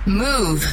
Move.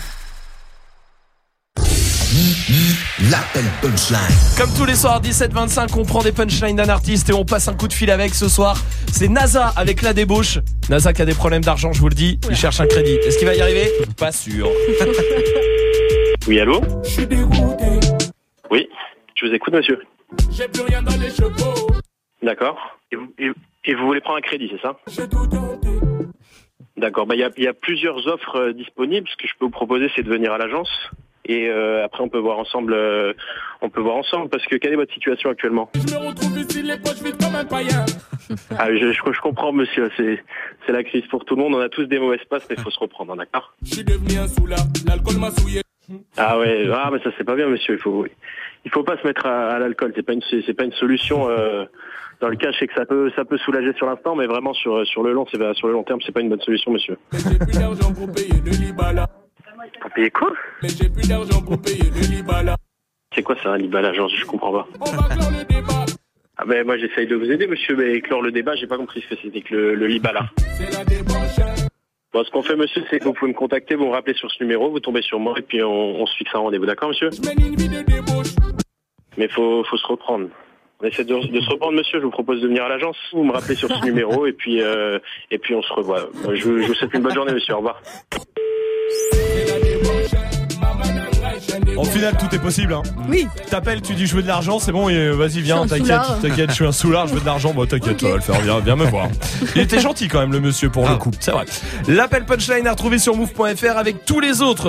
L'appel punchline. Comme tous les soirs 17-25, on prend des punchlines d'un artiste et on passe un coup de fil avec. Ce soir, c'est NASA avec La Débauche. NASA qui a des problèmes d'argent, je vous le dis. Il cherche un crédit. Est-ce qu'il va y arriver ? Pas sûr. Oui, allô ? Je suis dégoûté. Oui, je vous écoute, monsieur. J'ai plus rien dans les chevaux. D'accord. Et vous voulez prendre un crédit, c'est ça ? J'ai tout tenté. D'accord. Bah, il y a plusieurs offres disponibles. Ce que je peux vous proposer, c'est de venir à l'agence. Et après, on peut voir ensemble. Parce que quelle est votre situation actuellement ? Je me retrouve ici les poches vides comme un païen. Ah, je comprends, monsieur. C'est la crise pour tout le monde. On a tous des mauvaises passes, mais il faut se reprendre, d'accord ? Je suis devenu un soulard. L'alcool m'a souillé. Ah ouais. Ah, mais ça c'est pas bien, monsieur. Il faut pas se mettre à l'alcool. C'est pas une solution. Dans le cas, je sais que ça peut soulager sur l'instant, mais vraiment sur le long terme, c'est pas une bonne solution, monsieur. Mais j'ai plus d'argent pour payer le Libala. Pour payer quoi ? Mais j'ai plus d'argent pour payer le Libala. C'est quoi ça, un libala, genre, je comprends pas. On va clore le débat. Ah ben moi j'essaye de vous aider, monsieur, mais clore le débat, j'ai pas compris ce que c'était que le libala. C'est la débauche. Bon, ce qu'on fait, monsieur, c'est que vous pouvez me contacter, vous me rappelez sur ce numéro, vous tombez sur moi et puis on se fixe un rendez-vous, d'accord, monsieur ? Je mène une vie de débauche. Mais faut se reprendre. On essaie de se reprendre, monsieur. Je vous propose de venir à l'agence. Vous me rappelez sur ce numéro et puis on se revoit. Je vous souhaite une bonne journée, monsieur. Au revoir. C'est la débauche. Maman Au final, tout est possible, hein. Oui. T'appelles, tu dis je veux de l'argent, c'est bon, et vas-y, viens, Je suis t'inquiète, je suis un soulard, je veux de l'argent, bon, t'inquiète, Okay. ça va le faire, viens me voir. Il était gentil quand même, le monsieur, pour le coup, c'est vrai. L'appel punchline à retrouver sur move.fr avec tous les autres